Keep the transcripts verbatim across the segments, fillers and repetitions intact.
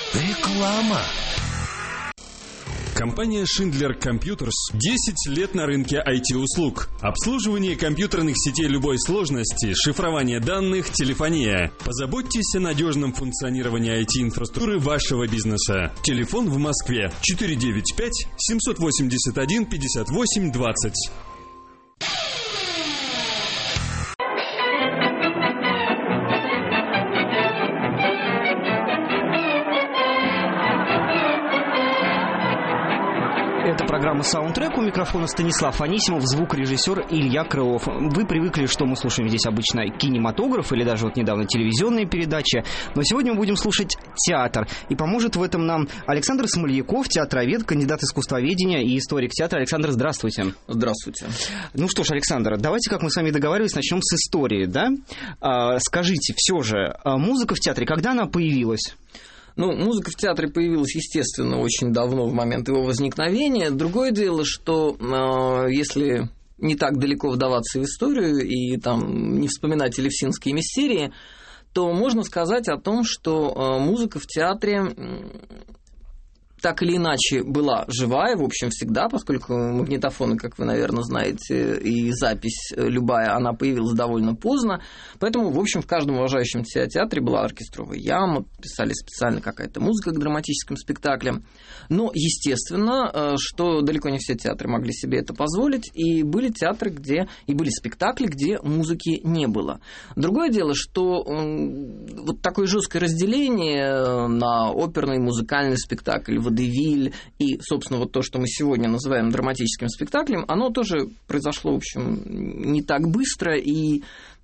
Реклама. Компания Schindler Computers десять лет на рынке ай ти-услуг. Обслуживание компьютерных сетей любой сложности, шифрование данных, телефония. Позаботьтесь о надежном функционировании ай ти-инфраструктуры вашего бизнеса. Телефон в Москве четыре девять пять семь восемь один пятьдесят восемь двадцать. Это программа «Саундтрек». У микрофона Станислав Анисимов, звукорежиссер Илья Крылов. Вы привыкли, что мы слушаем здесь обычно кинематограф или даже вот недавно телевизионные передачи. Но сегодня мы будем слушать театр. И поможет в этом нам Александр Смольяков, театровед, кандидат искусствоведения и историк театра. Александр, здравствуйте. Здравствуйте. Ну что ж, Александр, давайте, как мы с вами договаривались, начнем с истории, да? А, скажите, все же, музыка в театре, когда она появилась? Ну, музыка в театре появилась, естественно, очень давно, в момент его возникновения. Другое дело, что э, если не так далеко вдаваться в историю и там не вспоминать элевсинские мистерии, то можно сказать о том, что э, музыка в театре так или иначе была живая, в общем, всегда, поскольку магнитофоны, как вы, наверное, знаете, и запись любая, она появилась довольно поздно. Поэтому, в общем, в каждом уважающем себя театре была оркестровая яма, писали специально какая-то музыка к драматическим спектаклям. Но, естественно, что далеко не все театры могли себе это позволить, и были театры, где и были спектакли, где музыки не было. Другое дело, что вот такое жесткое разделение на оперный музыкальный спектакль, водевиль и, собственно, вот то, что мы сегодня называем драматическим спектаклем, оно тоже произошло, в общем, не так быстро, и...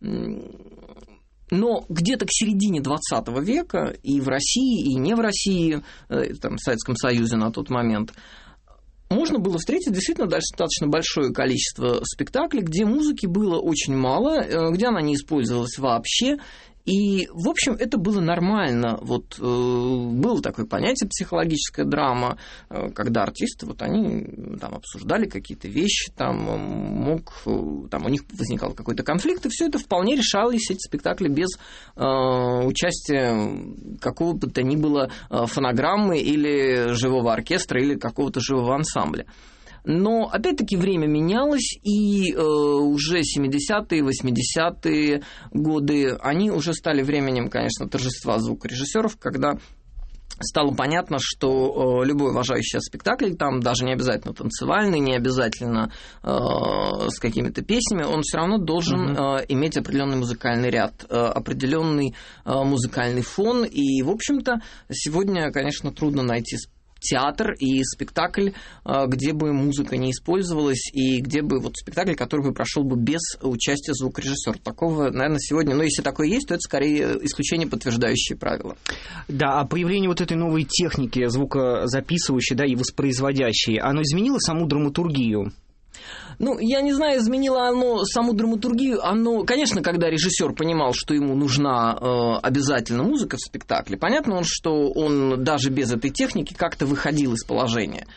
но где-то к середине двадцатого века и в России, и не в России, там, в Советском Союзе на тот момент, можно было встретить действительно достаточно большое количество спектаклей, где музыки было очень мало, где она не использовалась вообще. И, в общем, это было нормально. Вот, э, было такое понятие психологическая драма, э, когда артисты, вот, они там обсуждали какие-то вещи, там, мог, там, у них возникал какой-то конфликт, и все это вполне решалось, эти спектакли, без э, участия какого бы то ни было фонограммы или живого оркестра, или какого-то живого ансамбля. Но, опять-таки, время менялось, и э, уже семидесятые, восьмидесятые годы, они уже стали временем, конечно, торжества звукорежиссеров, когда стало понятно, что э, любой уважающий спектакль, там даже не обязательно танцевальный, не обязательно э, с какими-то песнями, он все равно должен uh-huh. э, иметь определенный музыкальный ряд, э, определенный э, музыкальный фон, и, в общем-то, сегодня, конечно, трудно найти театр и спектакль, где бы музыка не использовалась, и где бы вот спектакль, который бы прошел бы без участия звукорежиссера. Такого, наверное, сегодня, ну, если такое есть, то это скорее исключение, подтверждающее правило. Да, а появление вот этой новой техники, звукозаписывающей, да, и воспроизводящей, оно изменило саму драматургию? Ну, я не знаю, изменило оно саму драматургию. Оно, конечно, когда режиссер понимал, что ему нужна э, обязательно музыка в спектакле, понятно, что он даже без этой техники как-то выходил из положения.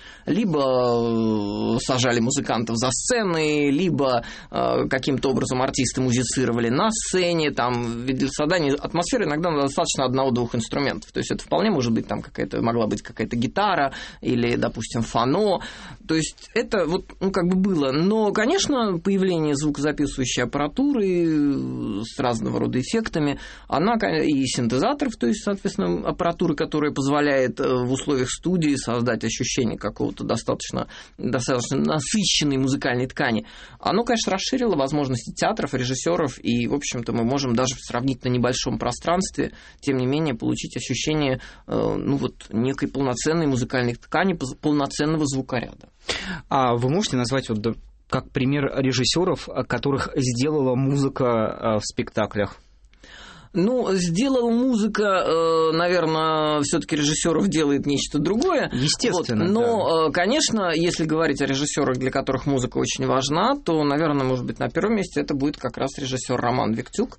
Либо э, сажали музыкантов за сценой, либо э, каким-то образом артисты музицировали на сцене. Там, ведь для создания атмосферы иногда достаточно одного-двух инструментов. То есть это вполне может быть там какая-то, могла быть какая-то гитара или, допустим, фано. То есть это вот, ну, как бы было. Но, конечно, появление звукозаписывающей аппаратуры с разного рода эффектами, она и синтезаторов, то есть, соответственно, аппаратуры, которая позволяет в условиях студии создать ощущение какого-то достаточно, достаточно насыщенной музыкальной ткани, оно, конечно, расширило возможности театров, режиссеров, и, в общем-то, мы можем даже в сравнительно небольшом пространстве, тем не менее, получить ощущение, ну, вот, некой полноценной музыкальной ткани, полноценного звукоряда. А вы можете назвать вот как пример режиссеров, которых сделала музыка в спектаклях? Ну, сделала музыка, наверное, все-таки режиссеров делает нечто другое. Естественно. Вот. Но, да. конечно, если говорить о режиссерах, для которых музыка очень важна, то, наверное, может быть, на первом месте это будет как раз режиссер Роман Виктюк,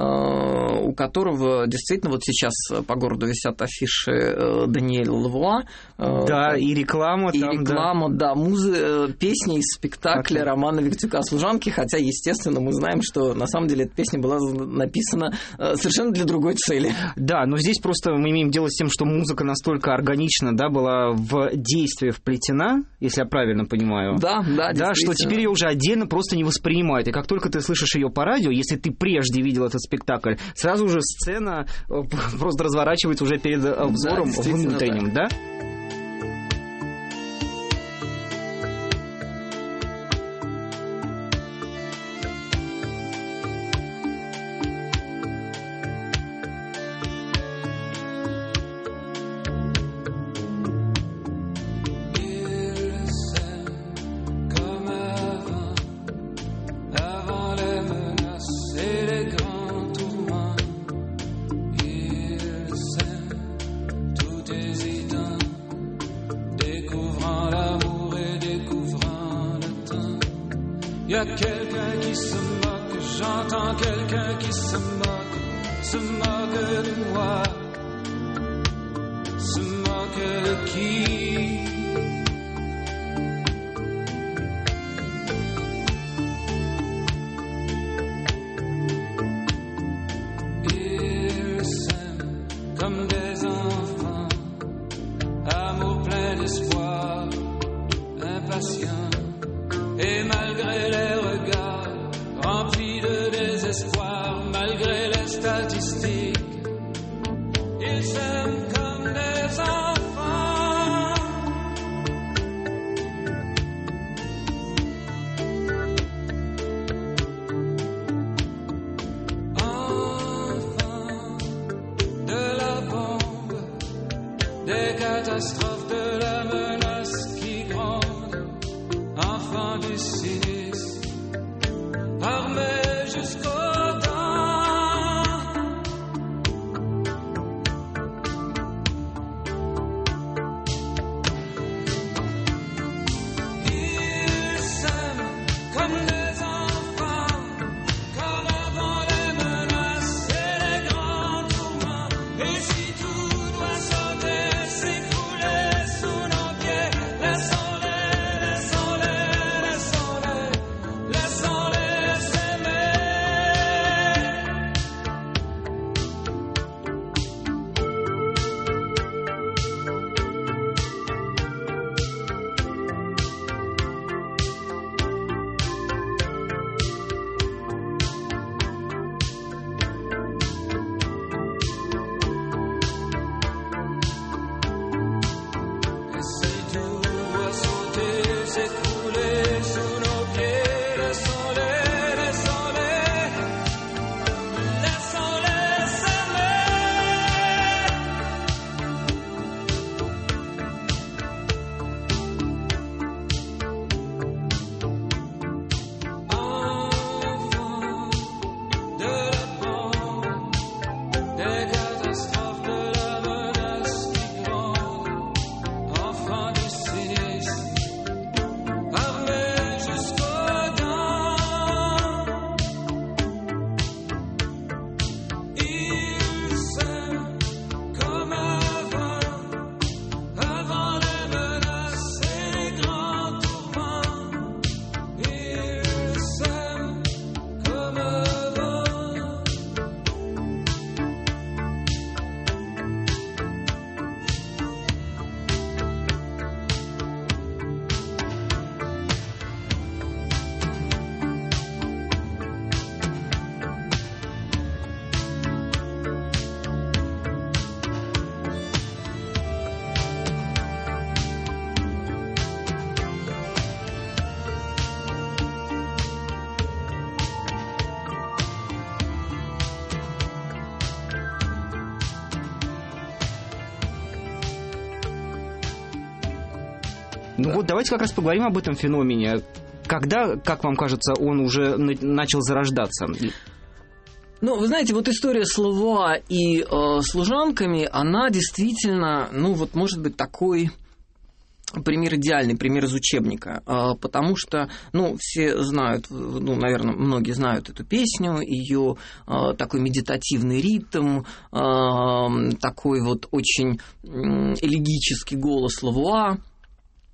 у которого действительно вот сейчас по городу висят афиши Даниэля Лавуа. Да, и реклама. И там, реклама, да, да музы... песня из спектакля okay. Романа Виктюка «Служанки», хотя, естественно, мы знаем, что на самом деле эта песня была написана совершенно для другой цели. Да, но здесь просто мы имеем дело с тем, что музыка настолько органично, да, была в действие вплетена, если я правильно понимаю. Да, да, да, что теперь ее уже отдельно просто не воспринимают. И как только ты слышишь ее по радио, если ты прежде видел этот спектакль, сразу же сцена просто разворачивается уже перед взором да, внутренним, да? Y a quelqu'un qui se moque, j'entends quelqu'un qui se moque, se moque de moi, se moque de qui? Ils s'aiment comme des enfants, amour plein d'espoir, impatient. Et malgré les regards remplis de désespoir, malgré les statistiques, ils s'aiment comme des enfants. Enfants de la bombe, des catastrophes, de la menace qui gronde. Enfants du cynisme, armés jusqu'aux dents. Ils s'aiment comme des enfants, comme avant les menaces et les grands tourments. Et si tout doit sauter, s'écrouler sous nos pieds, laissons-les. Ну вот давайте как раз поговорим об этом феномене. Когда, как вам кажется, он уже начал зарождаться? Ну, вы знаете, вот история с Лавуа и э, служанками, она действительно, ну вот, может быть, такой пример идеальный, пример из учебника, э, потому что, ну, все знают, ну, наверное, многие знают эту песню, ее э, такой медитативный ритм, э, такой вот очень элегический голос Лавуа.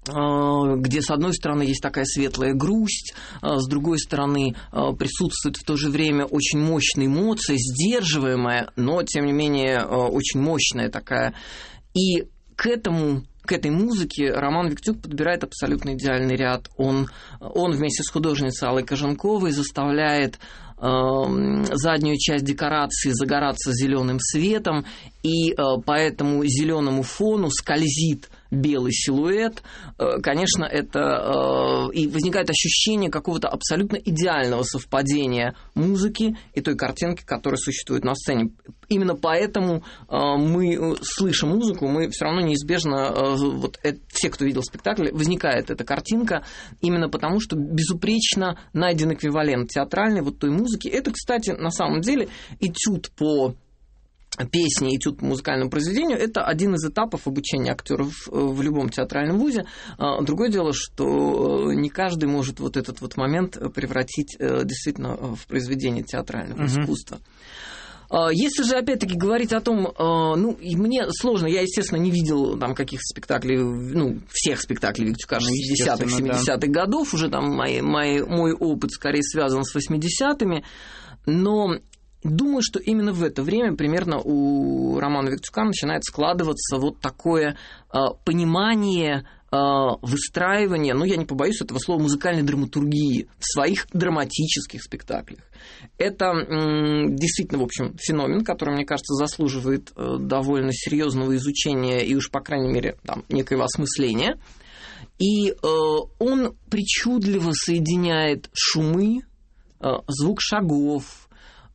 где, с одной стороны, есть такая светлая грусть, с другой стороны, присутствует в то же время очень мощная эмоция, сдерживаемая, но, тем не менее, очень мощная такая. И к этому... К этой музыке Роман Виктюк подбирает абсолютно идеальный ряд. Он, он вместе с художницей Аллой Кожанковой заставляет э, заднюю часть декорации загораться зеленым светом, и э, по этому зеленому фону скользит белый силуэт. Э, конечно, это э, и возникает ощущение какого-то абсолютно идеального совпадения музыки и той картинки, которая существует на сцене. Именно поэтому э, мы слышим музыку, мы все равно неизбежно, э, вот это, все, кто видел спектакль, возникает эта картинка, именно потому, что безупречно найден эквивалент театральный вот той музыки. Это, кстати, на самом деле этюд по песни, этюд по музыкальному произведению – это один из этапов обучения актеров в любом театральном вузе. Другое дело, что не каждый может вот этот вот момент превратить действительно в произведение театрального mm-hmm. искусства. Если же, опять-таки, говорить о том, ну, мне сложно, я, естественно, не видел там каких-то спектаклей, ну, всех спектаклей Виктюка шестидесятых, семидесятых да. годов, уже там мои, мои, мой опыт скорее связан с восьмидесятыми, но думаю, что именно в это время примерно у Романа Виктюка начинает складываться вот такое понимание, выстраивание, ну, я не побоюсь этого слова, музыкальной драматургии в своих драматических спектаклях. Это м, действительно, в общем, феномен, который, мне кажется, заслуживает э, довольно серьезного изучения и уж, по крайней мере, там, некоего осмысления. И э, он причудливо соединяет шумы, э, звук шагов,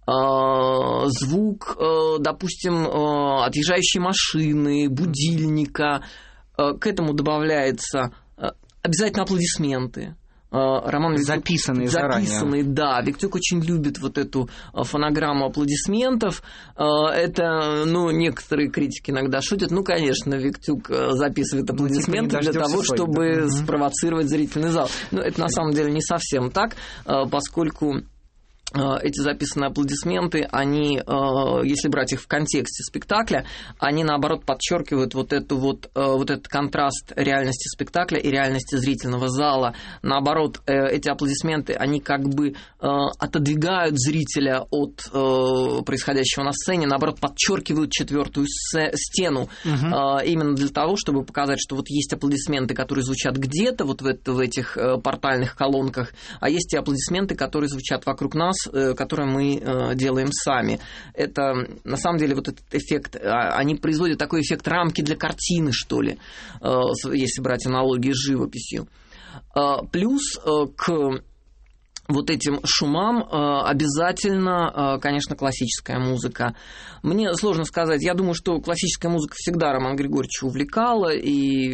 звук, допустим, отъезжающей машины, будильника. К этому добавляется обязательно аплодисменты. Роман Виктюк, записанные, записанные, заранее. Да. Виктюк очень любит вот эту фонограмму аплодисментов. Это, ну, некоторые критики иногда шутят. Ну, конечно, Виктюк записывает аплодисменты ну, типа для того, чтобы да. спровоцировать зрительный зал. Но это на самом деле не совсем так, поскольку эти записанные аплодисменты, они, если брать их в контексте спектакля, они, наоборот, подчеркивают вот, эту вот, вот этот контраст реальности спектакля и реальности зрительного зала. Наоборот, эти аплодисменты, они как бы отодвигают зрителя от происходящего на сцене, наоборот, подчеркивают четвертую стену, угу. именно для того, чтобы показать, что вот есть аплодисменты, которые звучат где-то, вот в, это, в этих портальных колонках, а есть и аплодисменты, которые звучат вокруг нас, которые мы делаем сами. Это, на самом деле, вот этот эффект, они производят такой эффект рамки для картины, что ли, если брать аналогии с живописью. Плюс к вот этим шумам обязательно, конечно, классическая музыка. Мне сложно сказать, я думаю, что классическая музыка всегда Романа Григорьевича увлекала, и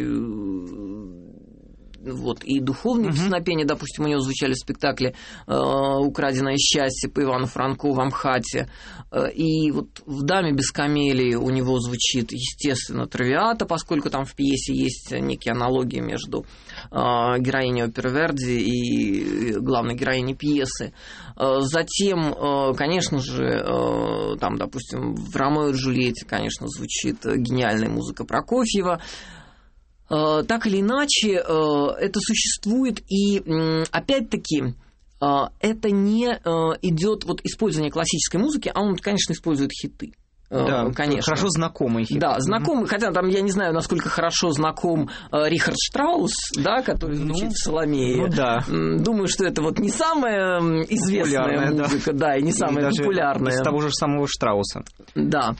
вот, и духовные uh-huh. песнопения, допустим, у него звучали в спектакле «Украденное счастье» по Ивану Франко в Амхате. И вот в «Даме без камелии» у него звучит, естественно, «Травиата», поскольку там в пьесе есть некие аналогии между героиней оперы Верди и главной героиней пьесы. Затем, конечно же, там, допустим, в «Ромео и Джульетте», конечно, звучит гениальная музыка Прокофьева. Так или иначе, это существует, и опять-таки это не идет вот использование классической музыки, а он, конечно, использует хиты. Да, конечно. Хорошо знакомые хиты. Да, знакомый, mm-hmm. хотя там я не знаю, насколько хорошо знаком Рихард Штраус, да, который звучит ну, в «Соломее». Ну, да. Думаю, что это вот не самая известная музыка, да. да, и не самая и популярная. Из того же самого Штрауса. Да.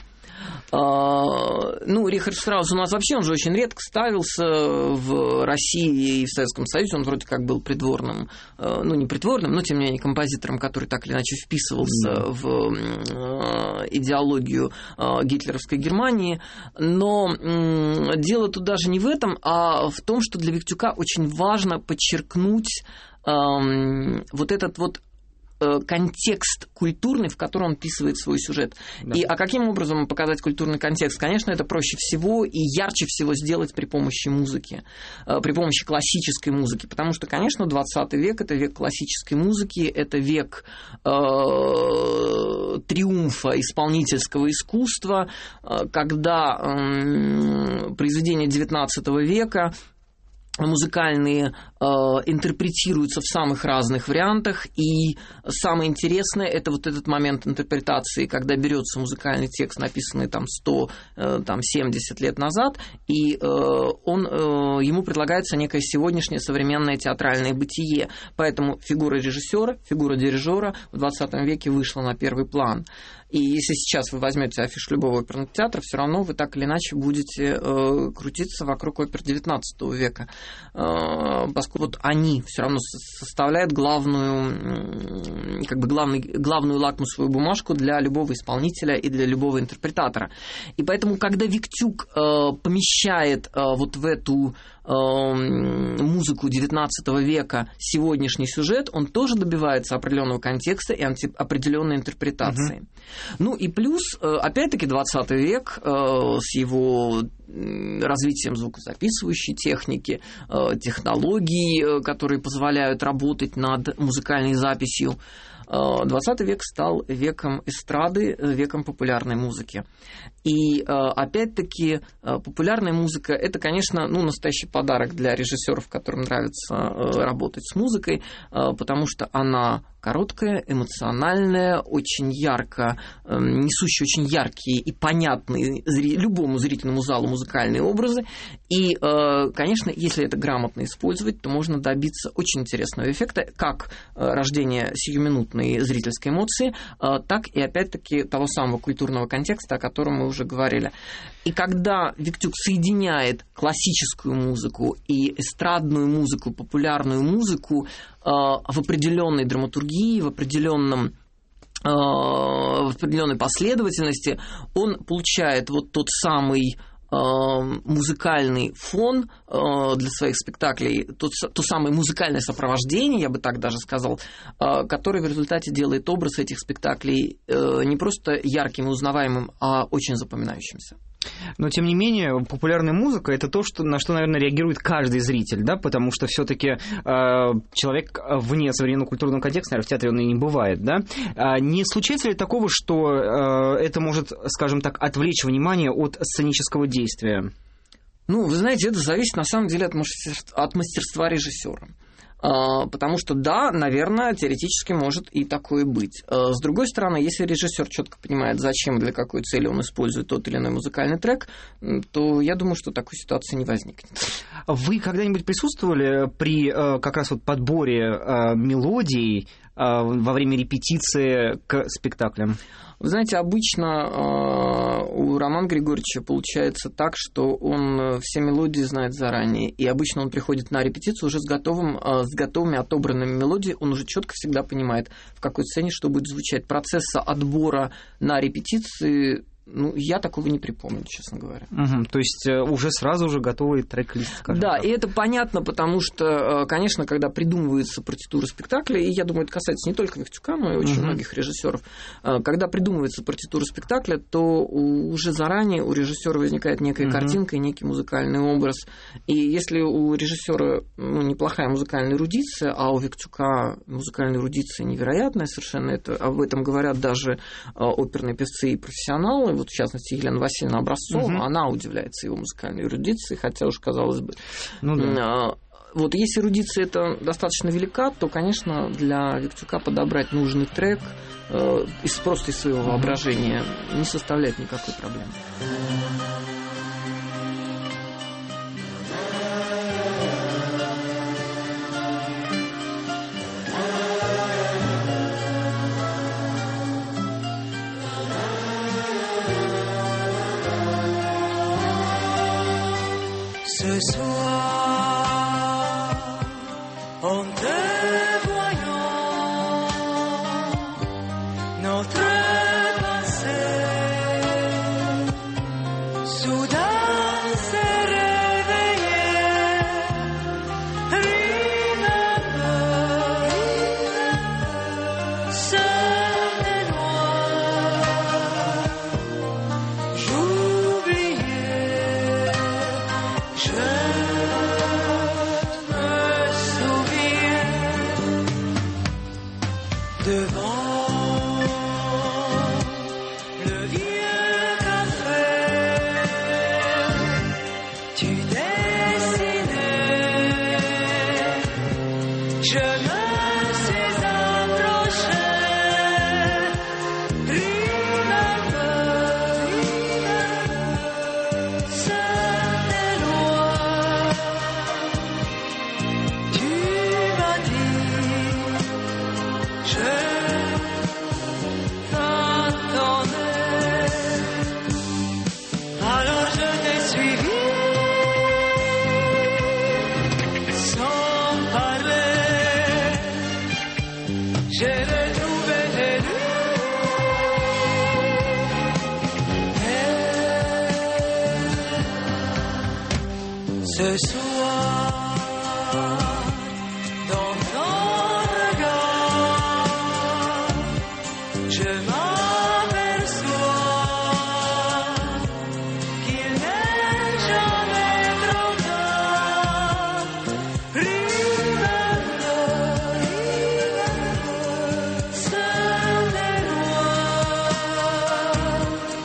Ну, Рихард Штраус у нас вообще, он же очень редко ставился в России и в Советском Союзе, он вроде как был придворным, ну, не придворным, но, тем не менее, композитором, который так или иначе вписывался mm. в идеологию гитлеровской Германии, но дело тут даже не в этом, а в том, что для Виктюка очень важно подчеркнуть вот этот вот контекст культурный, в котором он вписывает свой сюжет. Да. И, а каким образом показать культурный контекст? Конечно, это проще всего и ярче всего сделать при помощи музыки, при помощи классической музыки, потому что, конечно, двадцатый век – это век классической музыки, это век э, триумфа исполнительского искусства, когда э, произведения девятнадцатого века музыкальные э, интерпретируются в самых разных вариантах, и самое интересное — это вот этот момент интерпретации, когда берется музыкальный текст, написанный там сто, э, там семьдесят лет назад, и э, он, э, ему предлагается некое сегодняшнее современное театральное бытие, поэтому фигура режиссера, фигура дирижера в двадцатом веке вышла на первый план. И если сейчас вы возьмете афишу любого оперного театра, все равно вы так или иначе будете э, крутиться вокруг опер девятнадцатого века, э, поскольку вот они все равно составляют главную, как бы главный, главную лакмусовую бумажку для любого исполнителя и для любого интерпретатора. И поэтому, когда Виктюк э, помещает э, вот в эту музыку девятнадцатого века сегодняшний сюжет, он тоже добивается определенного контекста и определенной интерпретации. Угу. Ну и плюс, опять-таки, двадцатый век с его развитием звукозаписывающей техники, технологий, которые позволяют работать над музыкальной записью. двадцатый век стал веком эстрады, веком популярной музыки. И, опять-таки, популярная музыка – это, конечно, ну, настоящий подарок для режиссеров, которым нравится работать с музыкой, потому что она короткая, эмоциональная, очень ярко, несущая очень яркие и понятные любому зрительному залу музыкальные образы. И, конечно, если это грамотно использовать, то можно добиться очень интересного эффекта, как рождения сиюминутной зрительской эмоции, так и, опять-таки, того самого культурного контекста, о котором мы уже говорили. И когда Виктюк соединяет классическую музыку и эстрадную музыку, популярную музыку в определенной драматургии, в определенном в определенной последовательности, он получает вот тот самый музыкальный фон для своих спектаклей, то, то самое музыкальное сопровождение, я бы так даже сказал, которое в результате делает образ этих спектаклей не просто ярким и узнаваемым, а очень запоминающимся. Но, тем не менее, популярная музыка – это то, что, на что, наверное, реагирует каждый зритель, да, потому что все-таки э, человек вне современного культурного контекста, наверное, в театре он и не бывает, да. А не случается ли такого, что э, это может, скажем так, отвлечь внимание от сценического действия? Ну, вы знаете, это зависит, на самом деле, от мастерства, от мастерства режиссера. Потому что, да, наверное, теоретически может и такое быть. С другой стороны, если режиссер четко понимает, зачем и для какой цели он использует тот или иной музыкальный трек, то я думаю, что такой ситуации не возникнет. Вы когда-нибудь присутствовали при как раз вот подборе мелодий во время репетиции к спектаклям? Вы знаете, обычно у Романа Григорьевича получается так, что он все мелодии знает заранее, и обычно он приходит на репетицию уже с, готовым, с готовыми отобранными мелодиями, он уже четко всегда понимает, в какой сцене что будет звучать. Процесса отбора на репетиции, ну, я такого не припомню, честно говоря. Угу, то есть уже сразу же готовый трек-лист, скажем Да, так. И это понятно, потому что, конечно, когда придумывается партитура спектакля, и я думаю, это касается не только Виктюка, но и очень угу. многих режиссеров, когда придумывается партитура спектакля, то уже заранее у режиссера возникает некая угу. картинка и некий музыкальный образ. И если у режиссера ну, неплохая музыкальная эрудиция, а у Виктюка музыкальная эрудиция невероятная совершенно, это, об этом говорят даже оперные певцы и профессионалы. Вот, в частности, Елена Васильевна Образцова, угу. она удивляется его музыкальной эрудиции, хотя уж, казалось бы. Ну, да. Вот если эрудиция это достаточно велика, то, конечно, для Виктюка подобрать нужный трек э, из, просто из своего воображения не составляет никакой проблемы. Ce soir, en te voyant, notre passé soudain s'est réveillé. Remember, seul et loin, j'oubliais. Je me souviens devant le vieux café, tu dessinais Ce soir, dans ton regard, je m'aperçois qu'il n'est jamais trop tard. Remember, remember, seul les rois.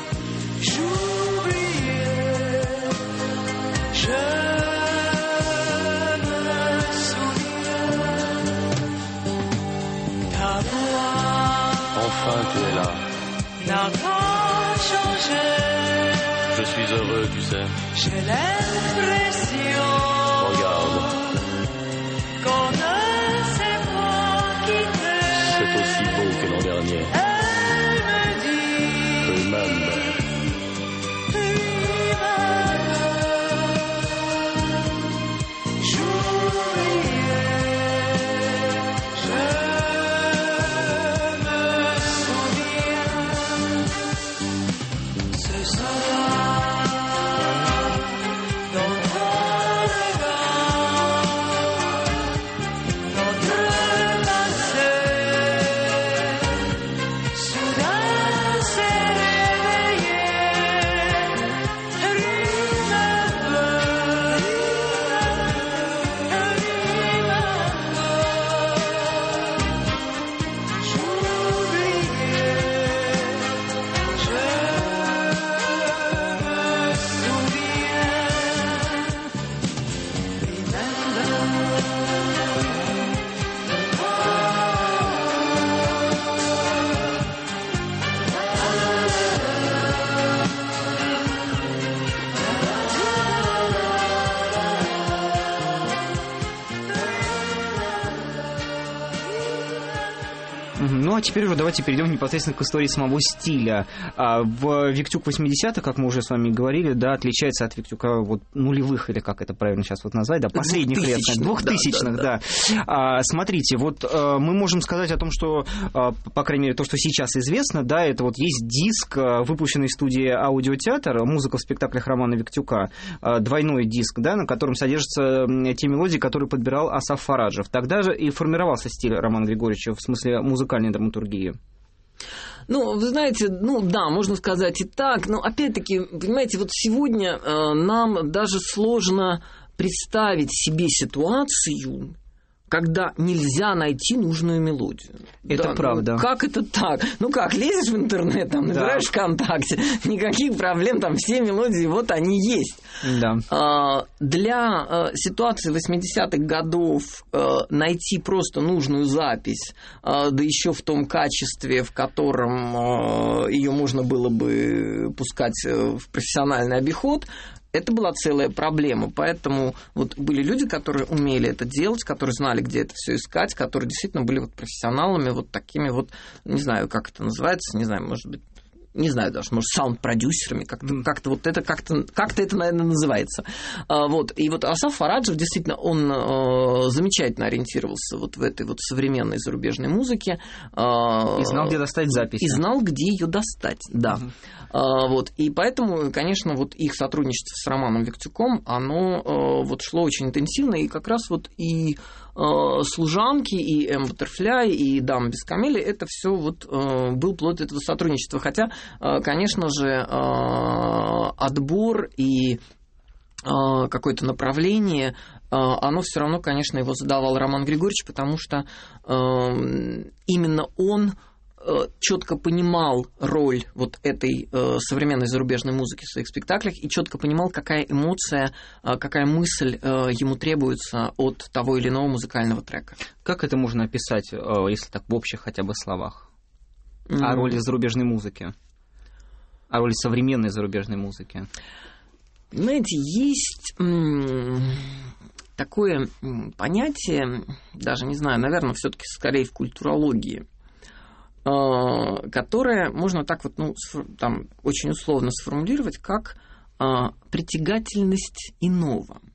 J'oubliais, je me souviens. Ta voix Enfin, tu es là. n'a pas changé. Je suis heureux, tu sais. J'ai l'impression Regarde, qu'on ne s'est pas quitté. c'est aussi beau que l'an dernier. Elle me dit, Remember. Ну, а теперь уже давайте перейдем непосредственно к истории самого стиля. А, в Виктюк восьмидесятых, как мы уже с вами говорили, да, отличается от Виктюка вот нулевых, или как это правильно сейчас вот назвать, да, последних лет, двухтысячных, да. да, да. А, смотрите, вот а, мы можем сказать о том, что, а, по крайней мере, то, что сейчас известно, да, это вот есть диск, выпущенный в студии «Аудиотеатр», музыка в спектаклях Романа Виктюка, а, двойной диск, да, на котором содержатся те мелодии, которые подбирал Асаф Фараджев. Тогда же и формировался стиль Романа Григорьевича в смысле музыкальной драматургии. Ну, вы знаете, ну да, можно сказать и так, но опять-таки, понимаете, вот сегодня э, нам даже сложно представить себе ситуацию, когда нельзя найти нужную мелодию. Это да, правда. Ну, как это так? Ну как, лезешь в интернет, там, набираешь да. ВКонтакте, никаких проблем, там все мелодии, вот они есть. Да. А, для а, ситуации восьмидесятых годов а, найти просто нужную запись, а, да еще в том качестве, в котором а, ее можно было бы пускать в профессиональный обиход, это была целая проблема, поэтому вот были люди, которые умели это делать, которые знали, где это все искать, которые действительно были вот профессионалами, вот такими вот, не знаю, как это называется, не знаю, может быть, не знаю даже, может, саунд-продюсерами, как-то, mm. как-то вот это, как-то, как-то это, наверное, называется. А, вот. И вот Асаф Фараджев, действительно, он а, замечательно ориентировался вот в этой вот современной зарубежной музыке. А, и знал, где достать запись. И знал, где ее достать, да. Mm-hmm. А, вот. И поэтому, конечно, вот их сотрудничество с Романом Виктюком, оно а, вот шло очень интенсивно, и как раз вот и «Служанки», и «М. Баттерфляй», и «Дама без камели» — это все вот был плод этого сотрудничества. Хотя, конечно же, отбор и какое-то направление, оно все равно, конечно, его задавал Роман Григорьевич, потому что именно он четко понимал роль вот этой э, современной зарубежной музыки в своих спектаклях и четко понимал, какая эмоция, э, какая мысль э, ему требуется от того или иного музыкального трека. Как это можно описать, э, если так в общих хотя бы словах? Mm. О роли зарубежной музыки? О роли современной зарубежной музыки? Знаете, есть м- такое понятие, даже не знаю, наверное, все-таки скорее в культурологии, которое можно так вот, ну, там, очень условно сформулировать, как а, притягательность иного.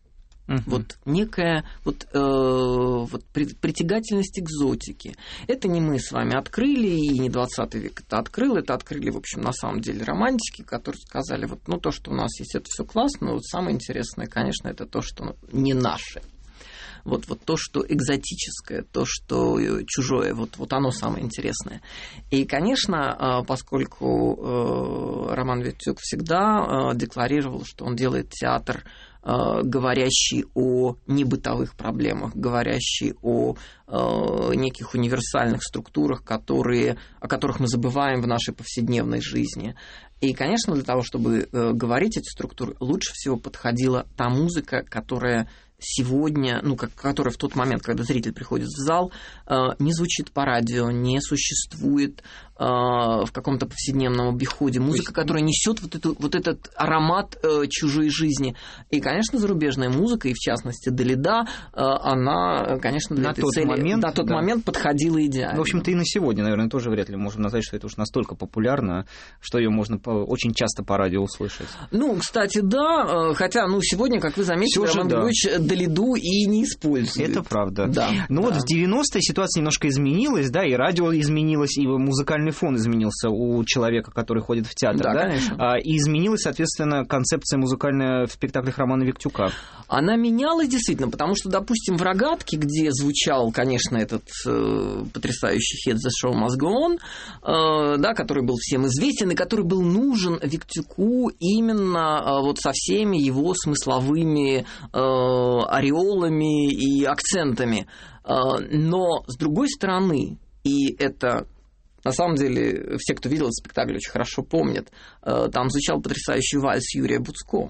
Uh-huh. Вот некая вот, э, вот притягательность экзотики. Это не мы с вами открыли, и не двадцатый век это открыл, это открыли, в общем, на самом деле романтики, которые сказали, вот, ну, то, что у нас есть, это все классно, но вот самое интересное, конечно, это то, что не наше. Вот, вот то, что экзотическое, то, что чужое, вот, вот оно самое интересное. И, конечно, поскольку Роман Виктюк всегда декларировал, что он делает театр, говорящий о небытовых проблемах, говорящий о э, неких универсальных структурах, которые, о которых мы забываем в нашей повседневной жизни. И, конечно, для того, чтобы э, говорить эти структуры, лучше всего подходила та музыка, которая сегодня, ну, как, которая в тот момент, когда зритель приходит в зал, э, не звучит по радио, не существует э, в каком-то повседневном обиходе. Музыка, которая несет вот, эту, вот этот аромат э, чужой жизни. И, конечно, зарубежная музыка, и в частности Далида, э, она, конечно, для на этой тот цели момент, на тот да. момент подходила идеально. Ну, в общем-то, и на сегодня, наверное, тоже вряд ли можем назвать, что это уж настолько популярно, что ее можно по, очень часто по радио услышать. Ну, кстати, да, хотя, ну, сегодня, как вы заметили, Роман Григорьевич да. Далиду и не использует. Это правда. Да, ну да. вот в девяностые ситуация немножко изменилась, да, и радио изменилось, и музыкальный фон изменился у человека, который ходит в театр, да, да? Конечно. И изменилась, соответственно, концепция музыкальная в спектаклях Романа Виктюка. Она менялась действительно, потому что, допустим, в «Рогатке», где звучал, конечно, этот э, потрясающий хит «The Show Must Go On», э, да, который был всем известен и который был нужен Виктюку именно э, вот со всеми его смысловыми э, ореолами и акцентами. Э, но, с другой стороны, и это... На самом деле, все, кто видел этот спектакль, очень хорошо помнят. Э, там звучал потрясающий вальс Юрия Буцко.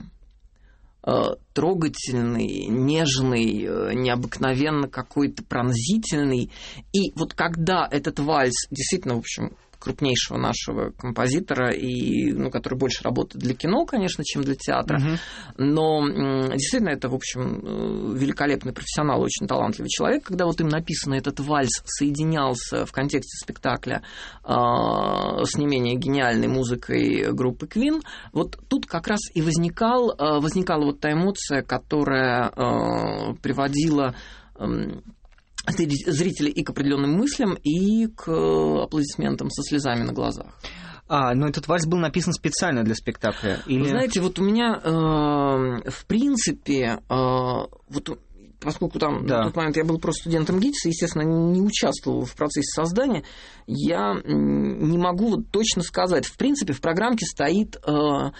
Трогательный, нежный, необыкновенно какой-то пронзительный. И вот когда этот вальс действительно, в общем, крупнейшего нашего композитора, и, ну, который больше работает для кино, конечно, чем для театра, uh-huh. но действительно это, в общем, великолепный профессионал, очень талантливый человек. Когда вот им написано этот вальс соединялся в контексте спектакля э, с не менее гениальной музыкой группы Queen, вот тут как раз и возникал, э, возникала вот та эмоция, которая э, приводила... Э, зрителей и к определенным мыслям, и к аплодисментам со слезами на глазах. А, но этот вальс был написан специально для спектакля? Или... Вы знаете, вот у меня, э, в принципе, э, вот, поскольку там да. на тот момент я был просто студентом ГИТИСа, естественно, не участвовал в процессе создания, я не могу вот точно сказать. В принципе, в программке стоит э,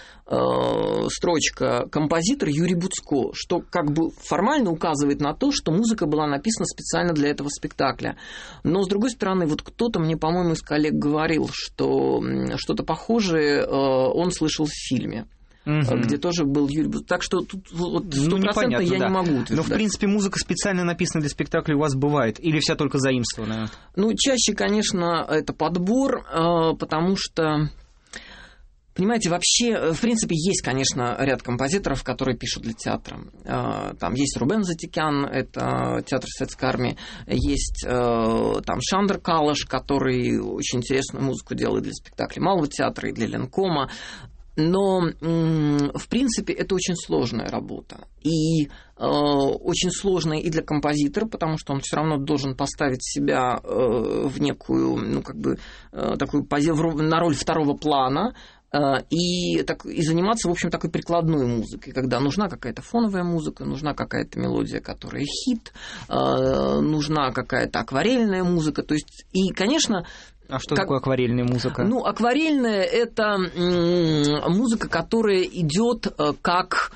э, строчка «композитор Юрий Буцко», что как бы формально указывает на то, что музыка была написана специально для этого спектакля. Но, с другой стороны, вот кто-то мне, по-моему, из коллег говорил, что что-то похожее э, он слышал в фильме. Угу. Где тоже был Юрий Буцко. Так что тут вот сто процентов ну, я да. не могу утверждать. Но, в принципе, музыка специально написана для спектакля у вас бывает? Или вся только заимствованная? Ну, чаще, конечно, это подбор, потому что... Понимаете, вообще, в принципе, есть, конечно, ряд композиторов, которые пишут для театра. Там есть Рубен Затикян, это театр Советской Армии, есть там Шандер Калаш, который очень интересную музыку делает для спектаклей Малого театра и для Ленкома. Но, в принципе, это очень сложная работа. И э, очень сложная и для композитора, потому что он все равно должен поставить себя э, в некую, ну, как бы, э, такую позицию, на роль второго плана, э, и, так, и заниматься, в общем, такой прикладной музыкой, когда нужна какая-то фоновая музыка, нужна какая-то мелодия, которая хит, э, нужна какая-то акварельная музыка. То есть, и, конечно... А что как... такое акварельная музыка? Ну, акварельная – это музыка, которая идет как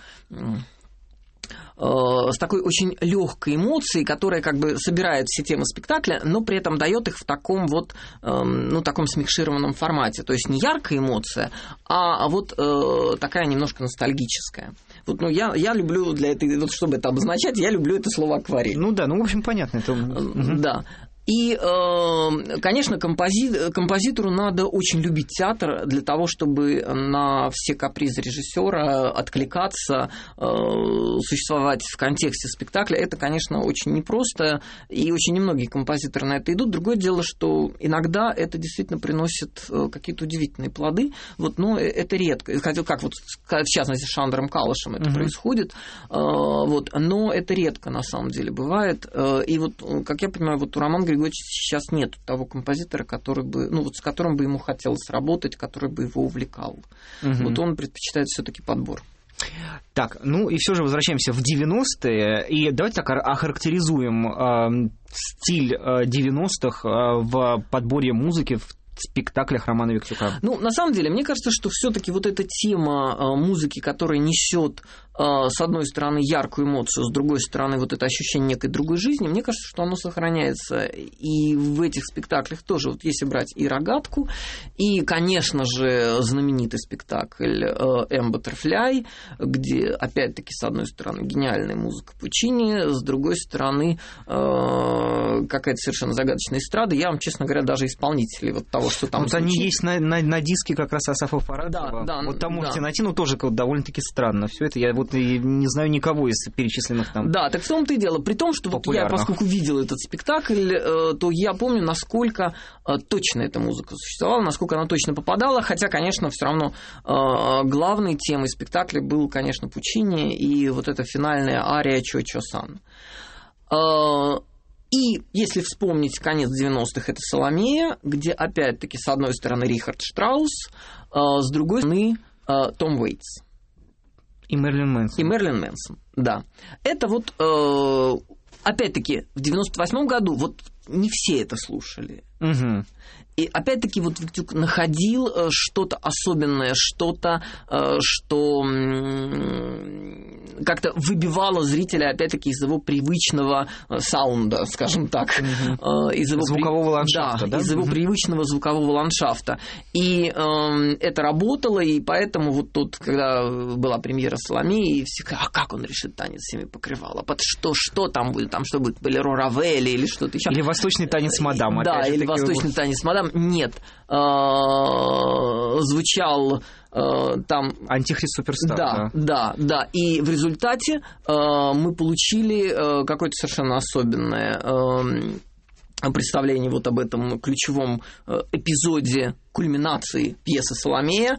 с такой очень легкой эмоцией, которая как бы собирает все темы спектакля, но при этом дает их в таком вот, ну, таком смикшированном формате. То есть не яркая эмоция, а вот такая немножко ностальгическая. Вот, ну, я, я люблю для этой, вот чтобы это обозначать, я люблю это слово акварель. Ну да, ну, в общем, понятно. Это... Да. И, конечно, компози... композитору надо очень любить театр для того, чтобы на все капризы режиссера откликаться, существовать в контексте спектакля. Это, конечно, очень непросто, и очень немногие композиторы на это идут. Другое дело, что иногда это действительно приносит какие-то удивительные плоды, вот, но это редко. Хотел, как вот, в частности, с Шандором Калышем это uh-huh. происходит, вот, но это редко, на самом деле, бывает. И вот, как я понимаю, вот у Романа Григорьевича сейчас нет того композитора, который бы, ну, вот с которым бы ему хотелось работать, который бы его увлекал. Uh-huh. Вот он предпочитает все-таки подбор. Так, ну и все же возвращаемся в девяностые, и давайте так охарактеризуем э, стиль э, девяностых э, в подборе музыки в спектаклях Романа Виктюка. Ну, на самом деле, мне кажется, что все-таки вот эта тема э, музыки, которая несет с одной стороны яркую эмоцию, с другой стороны вот это ощущение некой другой жизни, мне кажется, что оно сохраняется и в этих спектаклях тоже. Вот если брать и «Рогатку», и, конечно же, знаменитый спектакль «М. Баттерфляй», где, опять-таки, с одной стороны, гениальная музыка Пучини, с другой стороны, какая-то совершенно загадочная эстрада. Я вам, честно говоря, даже исполнителей вот того, что там вот звучит. Они есть на, на, на диске как раз Асафа Фарадова. Да, да, вот там да. можете найти, но тоже довольно-таки странно. Все это я вот и не знаю никого из перечисленных там. Да, так в том-то и дело. При том, что вот я, поскольку видел этот спектакль, то я помню, насколько точно эта музыка существовала, насколько она точно попадала, хотя, конечно, все равно главной темой спектакля был, конечно, Пучини и вот эта финальная ария «Чо-Чо-сан». И если вспомнить конец девяностых, это «Соломея», где, опять-таки, с одной стороны Рихард Штраус, с другой стороны Том Уэйтс. И Мерлин Мэнсон. И Мерлин Мэнсон, да. Это вот, э, опять-таки, в девяносто восьмом году вот не все это слушали. Угу. И опять-таки вот Виктюк находил что-то особенное, что-то, что как-то выбивало зрителя, опять-таки, из его привычного саунда, скажем так. Угу. Из его звукового при... ландшафта, да? да? Из его угу. привычного звукового ландшафта. И э, это работало, и поэтому вот тут, когда была премьера «Соломеи», все говорят, а как он решит танец всеми покрывала? Под что, что там будет? Там что будет? Болеро Равелли или что-то еще? Или «Восточный танец мадам». Да, или «Восточный танец мадам». Нет, звучал там... «Антихрист Суперстар». Да, да, да. И в результате мы получили какое-то совершенно особенное представление вот об этом ключевом эпизоде кульминации пьесы «Соломея»,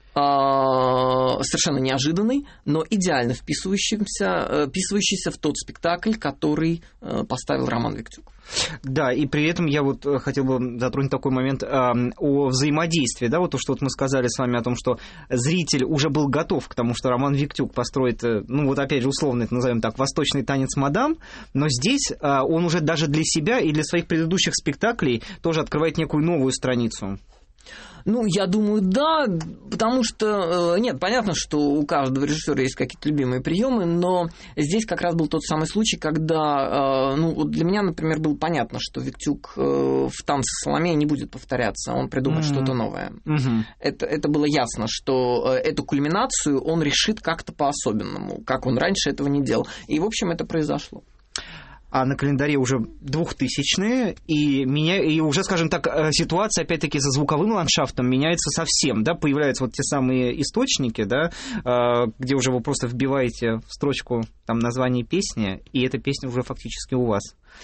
совершенно неожиданный, но идеально вписывающийся, вписывающийся в тот спектакль, который поставил Роман Виктюк. Да, и при этом я вот хотел бы затронуть такой момент э, о взаимодействии, да, вот то, что вот мы сказали с вами о том, что зритель уже был готов к тому, что Роман Виктюк построит, ну вот опять же условно это назовем так, «Восточный танец мадам», но здесь э, он уже даже для себя и для своих предыдущих спектаклей тоже открывает некую новую страницу. Ну, я думаю, да, потому что, нет, понятно, что у каждого режиссера есть какие-то любимые приемы, но здесь как раз был тот самый случай, когда, ну, вот для меня, например, было понятно, что Виктюк в «Танце Соломея» не будет повторяться, он придумает mm-hmm. что-то новое. Mm-hmm. Это, это было ясно, что эту кульминацию он решит как-то по-особенному, как он раньше этого не делал. И, в общем, это произошло. А на календаре уже двухтысячные, и, меня, и уже, скажем так, ситуация, опять-таки, со звуковым ландшафтом меняется совсем, да, появляются вот те самые источники, да, где уже вы просто вбиваете в строчку там название песни, и эта песня уже фактически у вас.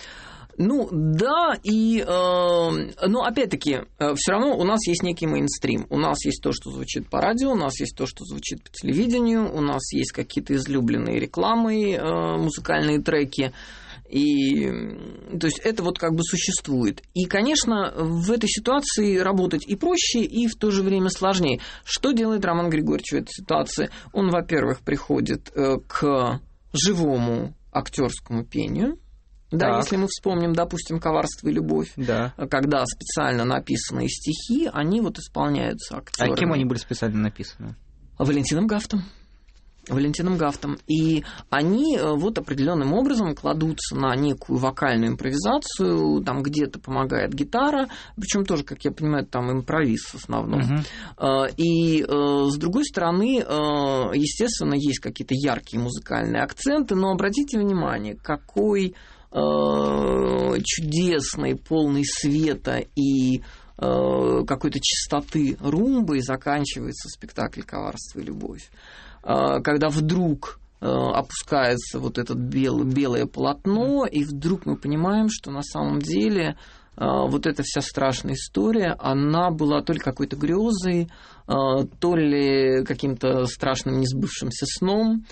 Ну, да, и, э, но опять-таки, э, все равно у нас есть некий мейнстрим. У нас есть то, что звучит по радио, у нас есть то, что звучит по телевидению, у нас есть какие-то излюбленные рекламы, э, музыкальные треки. И, то есть это вот как бы существует. И, конечно, в этой ситуации работать и проще, и в то же время сложнее. Что делает Роман Григорьевич в этой ситуации? Он, во-первых, приходит к живому актерскому пению. Да, так. Если мы вспомним, допустим, «Коварство и любовь», да. Когда специально написанные стихи, они вот исполняются актерами. А кем они были специально написаны? Валентином Гафтом. Валентином Гафтом. И они вот определенным образом кладутся на некую вокальную импровизацию, там где-то помогает гитара, причем тоже, как я понимаю, там импровиз в основном. Uh-huh. И с другой стороны, естественно, есть какие-то яркие музыкальные акценты, но обратите внимание, какой чудесной, полной света и какой-то чистоты румбой заканчивается спектакль «Коварство и любовь». Когда вдруг опускается вот это бел, белое полотно, и вдруг мы понимаем, что на самом деле вот эта вся страшная история, она была то ли какой-то грезой, то ли каким-то страшным несбывшимся сном,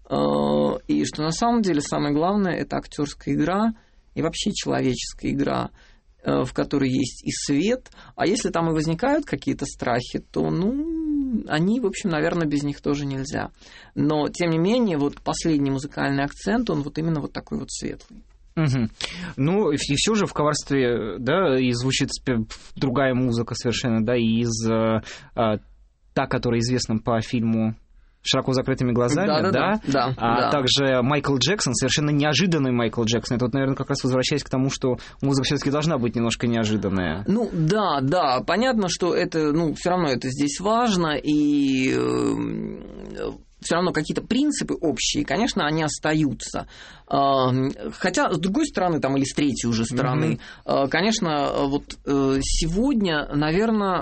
и что на самом деле самое главное – это актерская игра и вообще человеческая игра, в которой есть и свет, а если там и возникают какие-то страхи, то, ну, они, в общем, наверное, без них тоже нельзя. Но, тем не менее, вот последний музыкальный акцент, он вот именно вот такой вот светлый. Угу. Ну, и все же в «Коварстве», да, и звучит другая музыка совершенно, да, и из а, та, которая известна по фильму «Широко закрытыми глазами», да, да, да, да, а да. также Майкл Джексон, совершенно неожиданный Майкл Джексон. Это вот, наверное, как раз возвращаясь к тому, что музыка все-таки должна быть немножко неожиданная. Ну, да, да, понятно, что это, ну, все равно это здесь важно, и э, все равно какие-то принципы общие, конечно, они остаются. Хотя, с другой стороны, там, или с третьей уже стороны, mm-hmm. конечно, вот сегодня, наверное,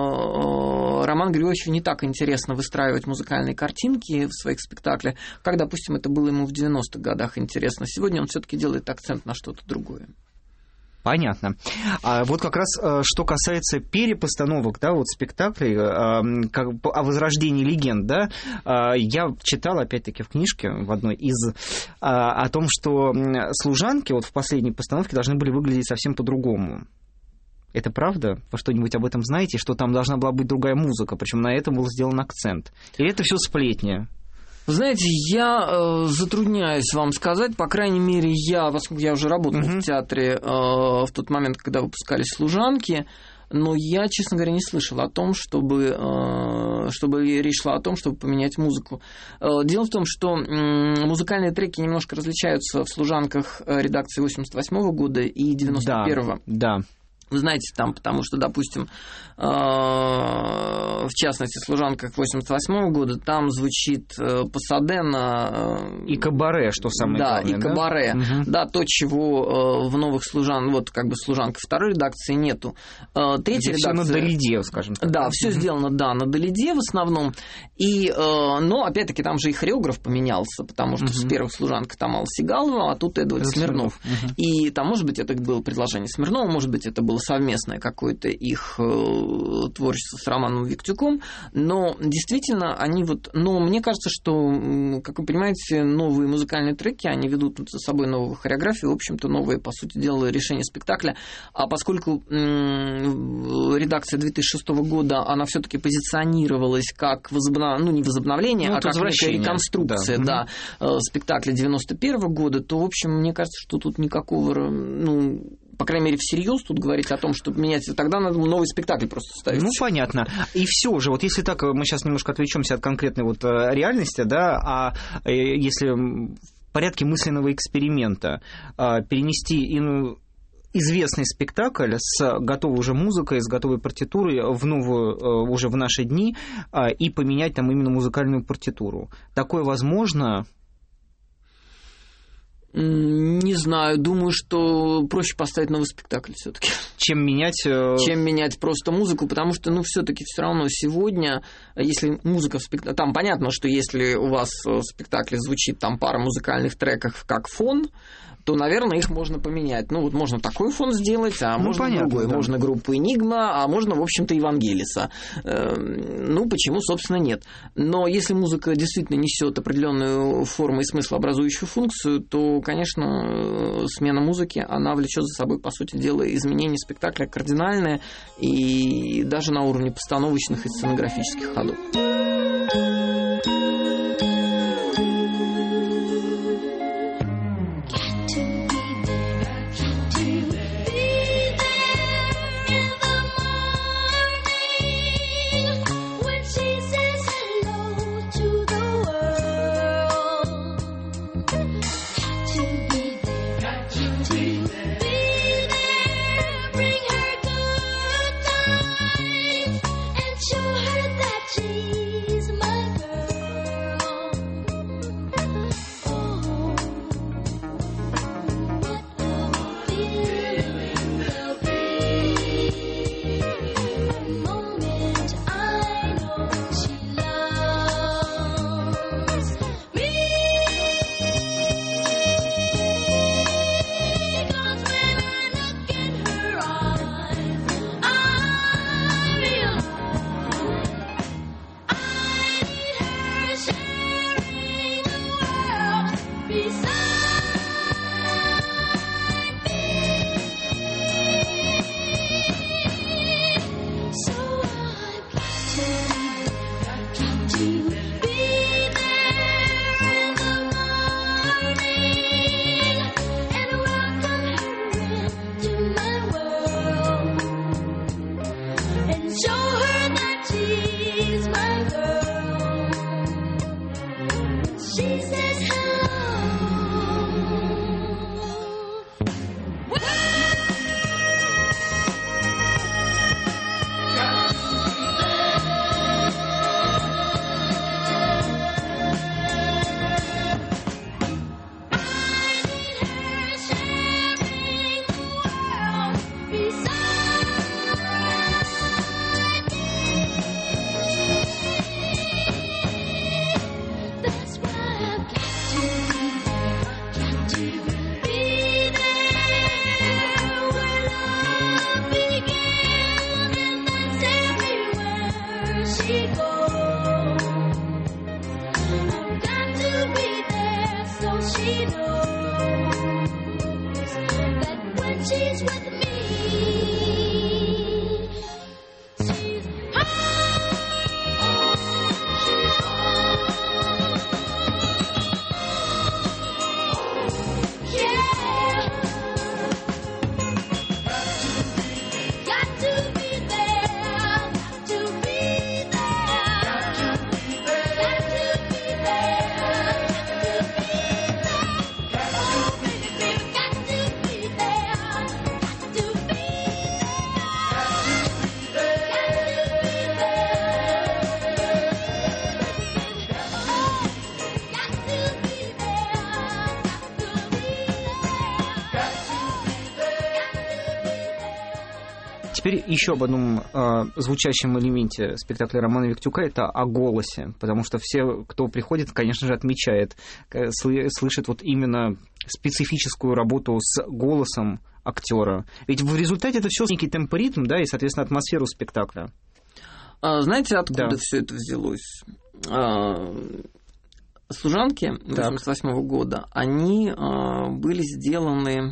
Роману Григорьевичу не так интересно выстраивать музыкальные картинки в своих спектаклях, как, допустим, это было ему в девяностых годах интересно. Сегодня он все-таки делает акцент на что-то другое. Понятно. А вот как раз что касается перепостановок, да, вот спектаклей, как, о возрождении легенд, да, я читал, опять-таки, в книжке в одной из о том, что служанки вот в последней постановке должны были выглядеть совсем по-другому. Это правда? Вы что-нибудь об этом знаете, что там должна была быть другая музыка, причем на этом был сделан акцент? Или это все сплетни? Вы знаете, я э, затрудняюсь вам сказать, по крайней мере, я, поскольку я уже работал mm-hmm. в театре э, в тот момент, когда выпускались «Служанки», но я, честно говоря, не слышал о том, чтобы, э, чтобы речь шла о том, чтобы поменять музыку. Э, дело в том, что э, музыкальные треки немножко различаются в «Служанках» редакции восемьдесят восьмого года и девяносто первого. Да, да. Вы знаете, там, потому что, допустим, в частности, в «Служанках» восемьдесят восьмого года там звучит Пасадена. И кабаре, что самое да, главное. И кабаре. Да? Угу. Да, то, чего в новых «Служанках», вот как бы «Служанка» второй редакции нету. Третья редакция... Все на долиде, скажем так. Да, все угу. сделано, да, на долиде в основном. И, но, опять-таки, там же и хореограф поменялся, потому что угу. с первых «Служанок» там Алла Сигалова, а тут Эдвард это Смирнов. Угу. И там, может быть, это было предложение Смирнова, может быть, это было совместное какое-то их творчество с Романом Виктюком, но действительно они вот... Но мне кажется, что, как вы понимаете, новые музыкальные треки, они ведут за собой новую хореографию, в общем-то, новые, по сути дела, решения спектакля. А поскольку редакция две тысячи шестого года, она все-таки позиционировалась как возобнов... ну, не возобновление, ну, а как некая реконструкция да. Да, спектакля девяносто первого года, то, в общем, мне кажется, что тут никакого... Ну, по крайней мере, всерьез тут говорить о том, чтобы менять, тогда надо новый спектакль просто ставить. Ну, понятно. И все же, вот если так, мы сейчас немножко отвлечемся от конкретной вот реальности, да, а если в порядке мысленного эксперимента перенести ину... известный спектакль с готовой уже музыкой, с готовой партитурой в новую, уже в наши дни, и поменять там именно музыкальную партитуру. Такое возможно? Не знаю, думаю, что проще поставить новый спектакль все-таки. Чем менять... Чем менять просто музыку, потому что, ну, все-таки все равно сегодня, если музыка в спектакле... Там понятно, что если у вас в спектакле звучит там пара музыкальных треков как фон, то, наверное, их можно поменять. Ну, вот можно такой фон сделать, а ну, можно понятно, другой. Да. Можно группу «Энигма», а можно, в общем-то, «Евангелиса». Ну, почему, собственно, нет. Но если музыка действительно несет определенную форму и смыслообразующую функцию, то, конечно, смена музыки, она влечет за собой, по сути дела, изменение спектакля кардинальное и даже на уровне постановочных и сценографических ходов. she knows that when she's with me, she's home. She's home. Yeah. Got to be there. Got to be there. Got to be there. Got to be there. Got to be there. Got to be there. Got to be there. Теперь еще об одном э, звучащем элементе спектакля Романа Виктюка — это о голосе, потому что все, кто приходит, конечно же, отмечает, э, слы- слышит вот именно специфическую работу с голосом актера. Ведь в результате это все некий темпоритм, да, и, соответственно, атмосферу спектакля. А, знаете, откуда Да. все это взялось? А, «Служанки» восемьдесят восьмого года, они а, были сделаны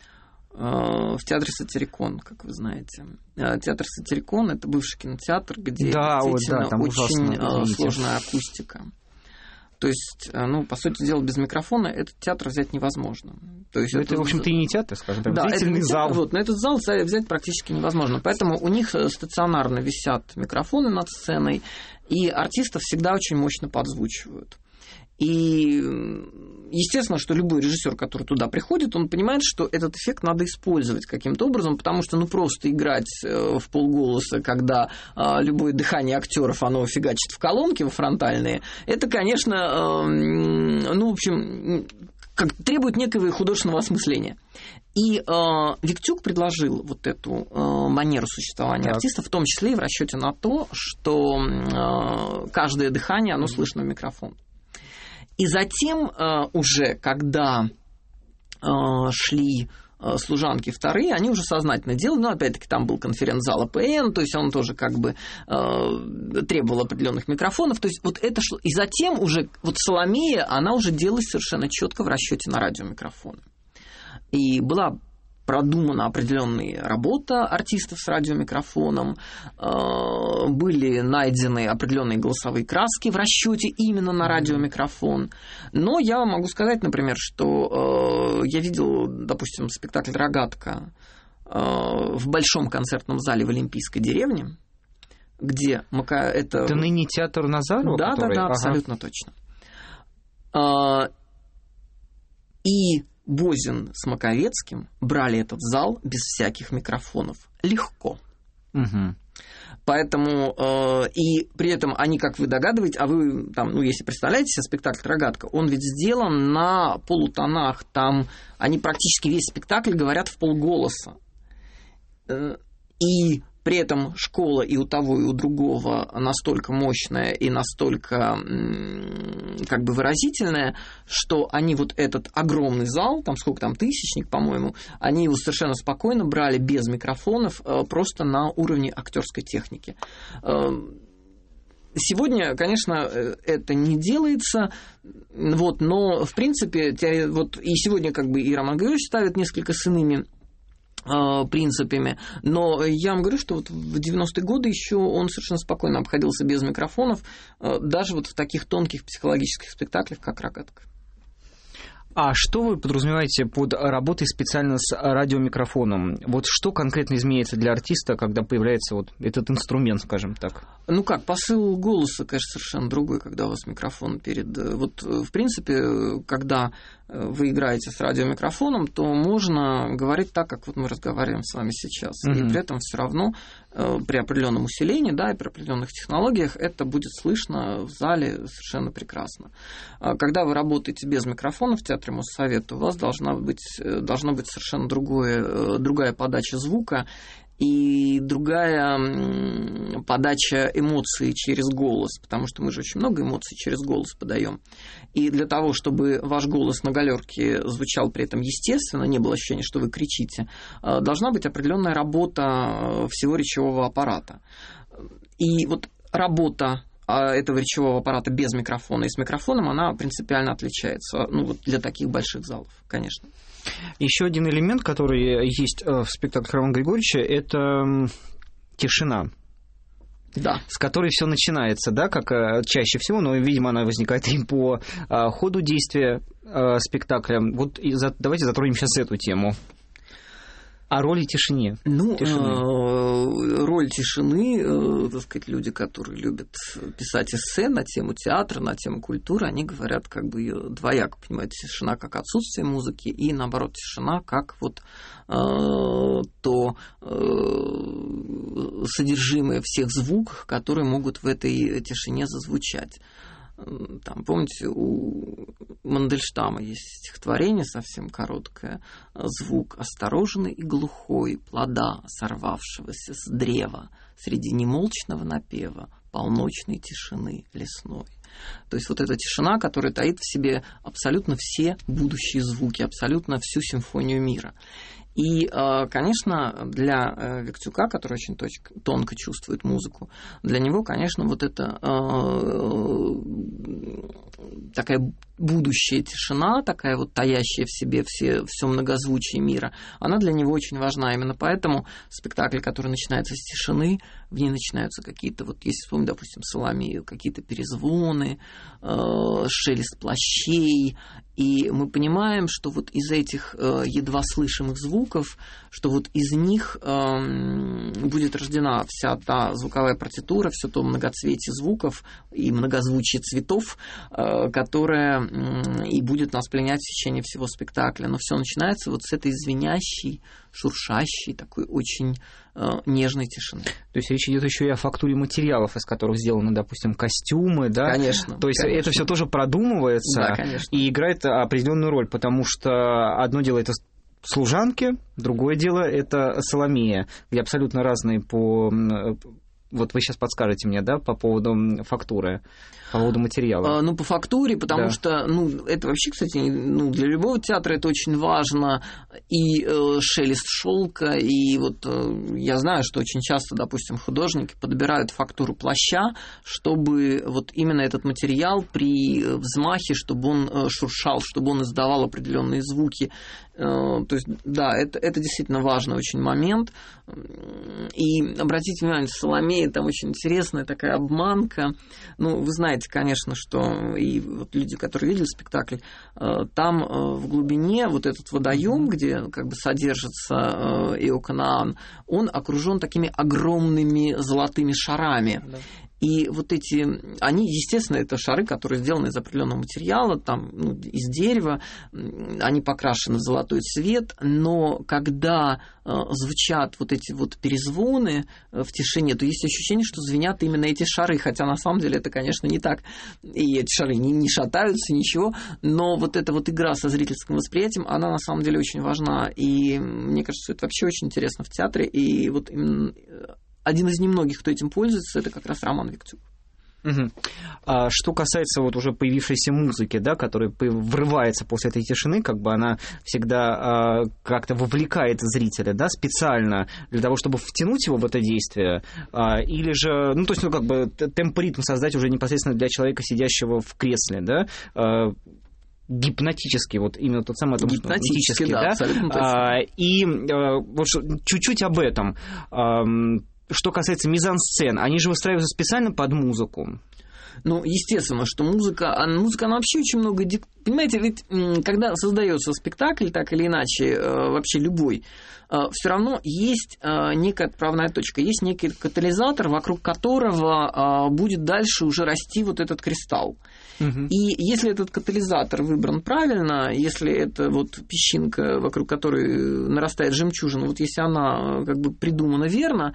а, в театре «Сатирикон», как вы знаете. А, Театр «Сатирикон» — это бывший кинотеатр, где Да, вот, действительно да, там очень ужасно, а, извините. сложная акустика. То есть, а, ну, по сути дела, без микрофона этот театр взять невозможно. То есть Ну, это, в общем-то, и не театр, скажем так, да, это зрительный не зал. театр, вот, но этот зал взять взять практически невозможно. Поэтому у них стационарно висят микрофоны над сценой, и артистов всегда очень мощно подзвучивают. И естественно, что любой режиссер, который туда приходит, он понимает, что этот эффект надо использовать каким-то образом, потому что ну просто играть в полголоса, когда а, любое дыхание актеров оно фигачит в колонки во фронтальные, это, конечно, э, ну, в общем, как, требует некого художественного осмысления. И э, Виктюк предложил вот эту э, манеру существования Так. артиста, в том числе и в расчете на то, что э, каждое дыхание, оно слышно в микрофон. И затем э, уже, когда э, шли э, «Служанки» вторые, они уже сознательно делали, но опять-таки там был конференц-зал АПН, то есть он тоже как бы э, требовал определенных микрофонов, то есть вот это шло. И затем уже вот «Соломея», она уже делалась совершенно четко в расчете на радиомикрофоны. И была продумана определенная работа артистов с радиомикрофоном, были найдены определенные голосовые краски в расчете именно на радиомикрофон. Но я могу сказать, например, что я видел, допустим, спектакль «Рогатка» в большом концертном зале в Олимпийской деревне, где это... Это ныне театр Назарова? Да, который... да, да, ага. абсолютно точно. И Бозин с Маковецким брали этот зал без всяких микрофонов. Легко. Угу. Поэтому, э, и при этом они, как вы догадываетесь, а вы, там, ну, если представляете себе спектакль «Рогатка», он ведь сделан на полутонах, там они практически весь спектакль говорят в полголоса. Э, и при этом школа и у того, и у другого настолько мощная и настолько как бы выразительная, что они вот этот огромный зал, там сколько там, тысячник, по-моему, они его совершенно спокойно брали без микрофонов, просто на уровне актерской техники. Сегодня, конечно, это не делается, вот, но, в принципе, вот, и сегодня как бы и Роман Григорьевич ставит несколько с иными принципами, но я вам говорю, что вот в девяностые годы еще он совершенно спокойно обходился без микрофонов, даже вот в таких тонких психологических спектаклях, как «Рогатка». А что вы подразумеваете под работой специально с радиомикрофоном? Вот что конкретно изменяется для артиста, когда появляется вот этот инструмент, скажем так? Ну как, посыл голоса, конечно, совершенно другой, когда у вас микрофон перед... Вот, в принципе, когда вы играете с радиомикрофоном, то можно говорить так, как вот мы разговариваем с вами сейчас. Mm-hmm. И при этом все равно при определенном усилении, да, и при определенных технологиях это будет слышно в зале совершенно прекрасно. Когда вы работаете без микрофона в театре Моссовета, у вас должна быть, должна быть совершенно другое, другая подача звука и другая подача эмоций через голос, потому что мы же очень много эмоций через голос подаем. И для того, чтобы ваш голос на галерке звучал при этом естественно, не было ощущения, что вы кричите, должна быть определенная работа всего речевого аппарата. И вот работа этого речевого аппарата без микрофона и с микрофоном, она принципиально отличается. Ну, вот для таких больших залов, конечно. Еще один элемент, который есть в спектакле Романа Григорьевича, это тишина. Да. С которой все начинается, да, как чаще всего, но, видимо, она возникает и по ходу действия спектакля. Вот давайте затронем сейчас эту тему. О роли тишине. Ну, тишины. Э, роль тишины, э, так сказать, люди, которые любят писать эссе на тему театра, на тему культуры, они говорят, как бы ее двояко понимают. Тишина как отсутствие музыки, и наоборот, тишина как вот э, то э, содержимое всех звуков, которые могут в этой тишине зазвучать. Там, помните, у Мандельштама есть стихотворение совсем короткое. «Звук осторожный и глухой плода, сорвавшегося с древа, среди немолчного напева полночной тишины лесной». То есть вот эта тишина, которая таит в себе абсолютно все будущие звуки, абсолютно всю симфонию мира. И, конечно, для Виктюка, который очень тонко чувствует музыку, для него, конечно, вот эта такая будущая тишина, такая вот таящая в себе все, все многозвучие мира, она для него очень важна. Именно поэтому спектакль, который начинается с тишины, в ней начинаются какие-то, вот если вспомнить, допустим, Соломею, какие-то перезвоны, шелест плащей, и мы понимаем, что вот из этих э, едва слышимых звуков, что вот из них э, будет рождена вся та звуковая партитура, все то многоцветие звуков и многозвучие цветов, э, которое э, и будет нас пленять в течение всего спектакля. Но все начинается вот с этой звенящей, шуршащей, такой очень э, нежной тишины. То есть речь идет еще и о фактуре материалов, из которых сделаны, допустим, костюмы, да? Конечно. То есть конечно. это все тоже продумывается, да, конечно. И играет определенную роль, потому что одно дело это служанки, другое дело это Соломея, где абсолютно разные по... Вот вы сейчас подскажете мне, да, по поводу фактуры, по поводу материала. А, ну, по фактуре, потому да. что, ну, это вообще, кстати, ну, для любого театра это очень важно. И э, шелест шелка, и вот э, я знаю, что очень часто, допустим, художники подбирают фактуру плаща, чтобы вот именно этот материал при взмахе, чтобы он э, шуршал, чтобы он издавал определенные звуки. Э, то есть, да, это, это действительно важный очень момент. И обратите внимание, Соломея, там очень интересная такая обманка. Ну, вы знаете, конечно, что и вот люди, которые видели спектакль, там в глубине вот этот водоем, где как бы содержится Иоканаан, он окружен такими огромными золотыми шарами. Да. И вот эти, они, естественно, это шары, которые сделаны из определенного материала, там, ну, из дерева, они покрашены в золотой цвет, но когда э, звучат вот эти вот перезвоны э, в тишине, то есть ощущение, что звенят именно эти шары, хотя на самом деле это, конечно, не так, и эти шары не, не шатаются, ничего, но вот эта вот игра со зрительским восприятием, она на самом деле очень важна, и мне кажется, это вообще очень интересно в театре, и вот именно... Один из немногих, кто этим пользуется, это как раз Роман Виктюк. Угу. А что касается вот уже появившейся музыки, да, которая врывается после этой тишины, как бы она всегда а, как-то вовлекает зрителя, да, специально для того, чтобы втянуть его в это действие, а, или же, ну, то есть, ну, как бы темп-ритм создать уже непосредственно для человека, сидящего в кресле, да, а, гипнотический, вот именно тот самый гипнотический, да, да? абсолютно точно. А, и а, вот чуть-чуть об этом. А, что касается мизансцен, они же выстраиваются специально под музыку. Ну, естественно, что музыка, а музыка, она вообще очень много... Дик... Понимаете, ведь когда создается спектакль, так или иначе, вообще любой, все равно есть некая отправная точка, есть некий катализатор, вокруг которого будет дальше уже расти вот этот кристалл. Угу. И если этот катализатор выбран правильно, если это вот песчинка, вокруг которой нарастает жемчужина, вот если она как бы придумана верно,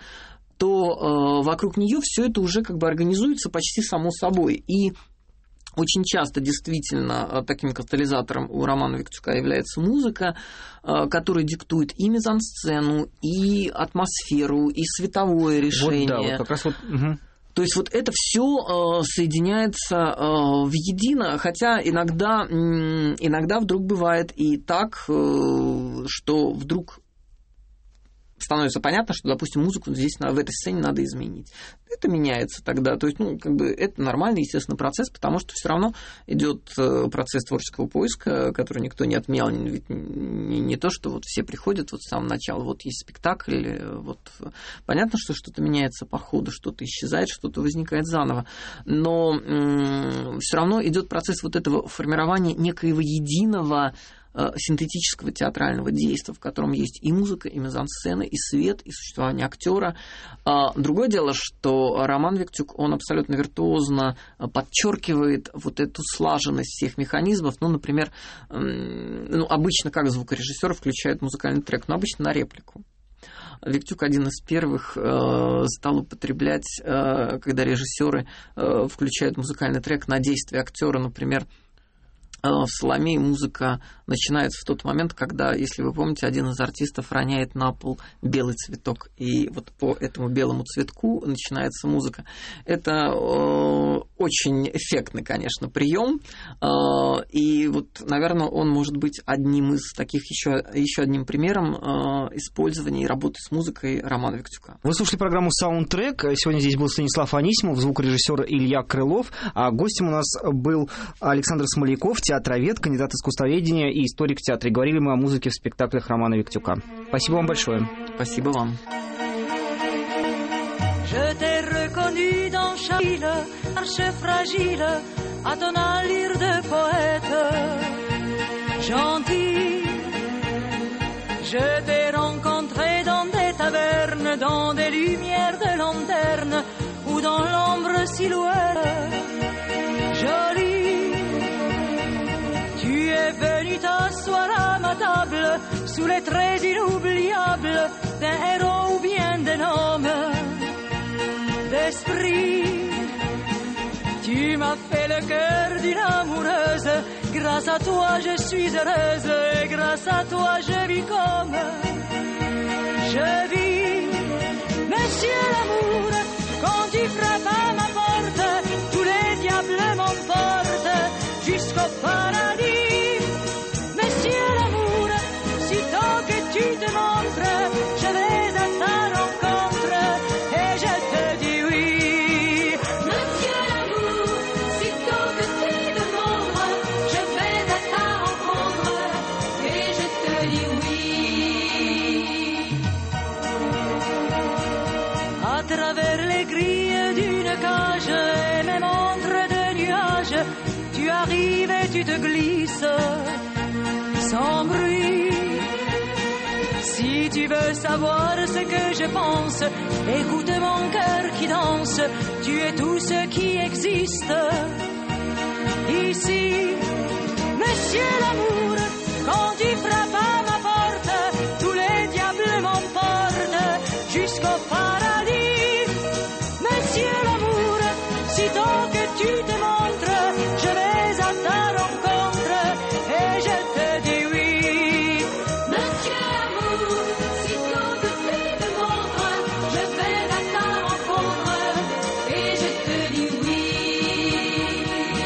то э, вокруг нее все это уже как бы организуется почти само собой. И очень часто действительно таким катализатором у Романа Виктюка является музыка, э, которая диктует и мизансцену, и атмосферу, и световое решение. Вот, да, вот как раз вот... Угу. То есть вот это все э, соединяется э, в едино, хотя иногда, э, иногда вдруг бывает и так, э, что вдруг становится понятно, что, допустим, музыку здесь в этой сцене надо изменить. Это меняется тогда. То есть, ну, как бы это нормальный, естественный процесс, потому что все равно идет процесс творческого поиска, который никто не отменял. Ведь не, не то, что вот все приходят вот с самого начала, вот есть спектакль, вот понятно, что что-то меняется по ходу, что-то исчезает, что-то возникает заново. Но м- все равно идет процесс вот этого формирования некоего единого синтетического театрального действия, в котором есть и музыка, и мизансцена, и свет, и существование актера. Другое дело, что Роман Виктюк, он абсолютно виртуозно подчеркивает вот эту слаженность всех механизмов. Ну, например, ну, обычно как звукорежиссер включает музыкальный трек, но обычно на реплику. Виктюк один из первых э, стал употреблять, э, когда режиссеры э, включают музыкальный трек на действие актера, например, в «Соломее» музыка начинается в тот момент, когда, если вы помните, один из артистов роняет на пол белый цветок, и вот по этому белому цветку начинается музыка. Это э, очень эффектный, конечно, прием, э, и вот, наверное, он может быть одним из таких еще, еще одним примером э, использования и работы с музыкой Романа Виктюка. Вы слушали программу «Саундтрек». Сегодня здесь был Станислав Анисимов, звукорежиссер Илья Крылов, а гостем у нас был Александр Смоляков, театровед, кандидат искусствоведения и историк театра. И говорили мы о музыке в спектаклях Романа Виктюка. Спасибо вам большое. Spasibo вам. Je t'ai reconnu dans chaque ville, arche fragile, à ton allure de poète. Gentil, je t'ai rencontré dans des tavernes, dans des lumières de lanterne, ou dans l'ombre silhouette. Jolie, tu es venu t'asseoir à ma table, sous les traits inoubliables d'un héros ou bien d'un homme d'esprit. Tu m'as fait le cœur d'une amoureuse, grâce à toi je suis heureuse, et grâce à toi je vis comme je vis. Monsieur l'amour, quand tu frappes à ma porte, tous les diables m'emportent jusqu'au paradis. Monsieur l'amour, sitôt que tu te montres, je vais à ta rencontre et je te dis oui. Monsieur l'amour, sitôt que tu te montres, je vais à ta rencontre et je te dis oui. À travers les grilles d'une cage et mes montres de nuages, tu arrives et tu te glisses sans bruit. Si tu veux savoir ce que je pense, écoute mon cœur qui danse. Tu es tout ce qui existe ici. Monsieur l'amour, quand tu frappes à ma porte, tous les diables m'emportent jusqu'au paradis. Monsieur l'amour, sitôt que tu te montres, je vais à ta rencontre et je te dis oui. Monsieur l'amour, sitôt que tu te montres, je vais à ta rencontre et je te dis oui.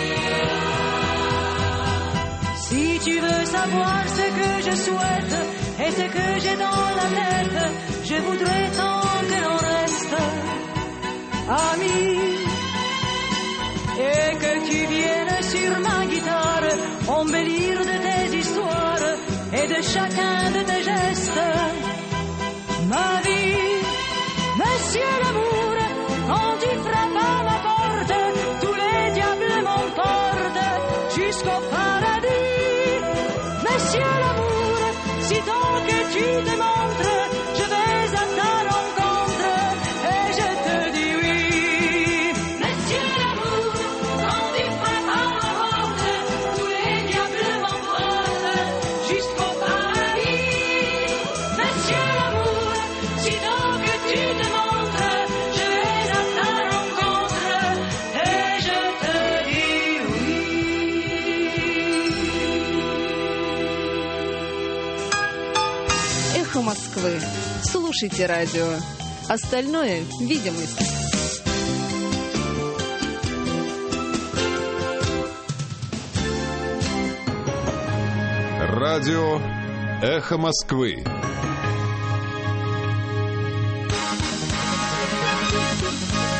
Si tu veux savoir ce que je souhaite et ce que j'ai dans la tête, je voudrais tant que l'on reste amis. Et que tu viennes sur ma guitare embellir de tes histoires et de chacun de tes gestes ma vie. Monsieur l'amour, quand tu frappes à ma porte, tous les diables m'emportent jusqu'au paradis. Monsieur l'amour, sitôt que tu te montres, je vais à ta rencontre et je te dis oui. Monsieur l'amour, quand tu frappes à ma porte, tous les diables m'emportent jusqu'au paradis. Monsieur l'amour, sitôt que tu te montres, je vais à ta rencontre et je te dis oui. Эхо Москвы. Слушайте радио. Остальное – видимость. Радио «Эхо Москвы». Thank